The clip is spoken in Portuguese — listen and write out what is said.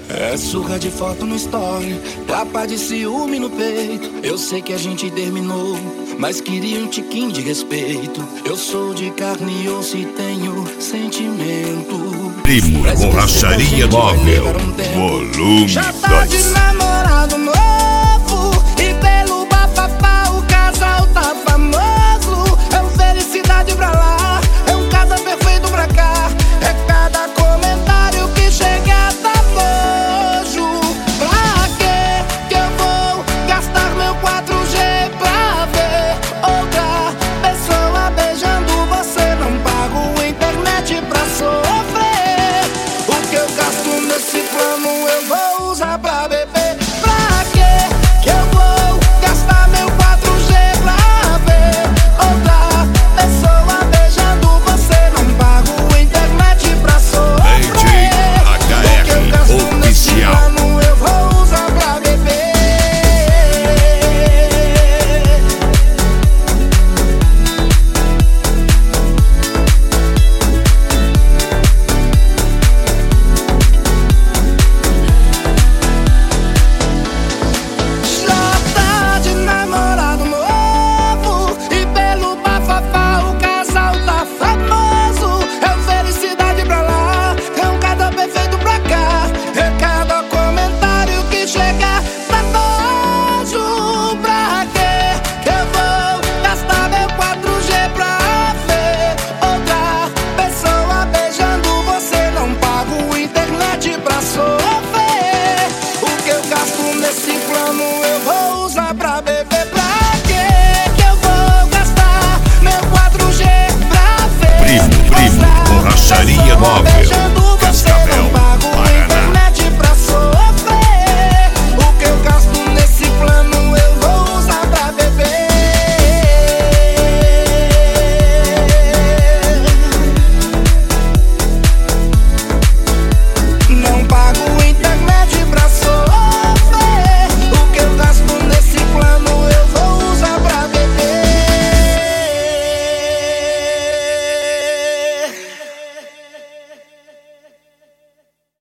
É surra de foto no story, tapa de ciúme no peito. Eu sei que a gente terminou, mas queria um tiquinho de respeito. Eu sou de carne e osso e tenho sentimento. Primo Borracharia Móvel, volume 2. Já tá de namorado novo e pelo bafafá o casal tá famoso. É felicidade pra lá, é um casal perfeito pra cá. É cada comentário que chega tá nojo. Pra que eu vou gastar meu 4G pra ver outra pessoa beijando você? Não pago internet pra sofrer. O que eu gasto nesse plano eu vou usar pra beber. Pra que eu vou gastar meu 4G pra ver outra pessoa beijando você? Não pago internet pra sofrer. O que eu gasto nesse plano eu vou usar pra beber. Já tá de namorado novo e pelo bafafá o casal tá famoso. É felicidade pra lá, é um casal perfeito pra cá. É cada comentário que chega tá nojo. Pra que eu vou gastar meu 4G pra ver outra pessoa beijando você? Não pago internet pra sofrer. O que eu gasto nesse plano eu vou usar pra beber. Pra que eu vou gastar meu 4G pra ver Primo outra Borracharia pessoa Móvel.